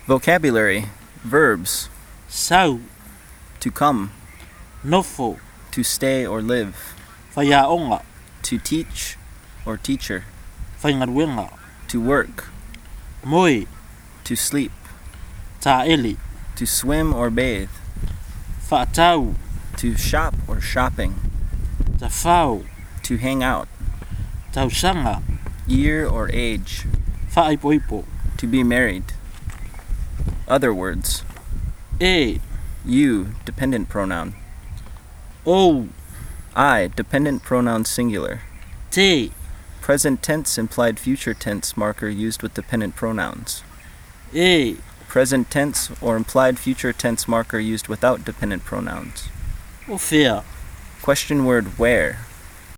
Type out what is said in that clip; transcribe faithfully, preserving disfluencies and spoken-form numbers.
Vocabulary. Verbs. Sau, To come. nofo, To stay or live. whaiaonga, To teach or teacher. whaingaruenga, To work. moi, To sleep. taeli, To swim or bathe. whaatau, To shop or shopping. tawhau, To hang out. tausanga, Year or age. whaaipoipo, To be married. Other words. e, You, dependent pronoun. ou, I, dependent pronoun singular. te, Present tense implied future tense marker used with dependent pronouns. e, Present tense or implied future tense marker used without dependent pronouns. o whea, Question word where.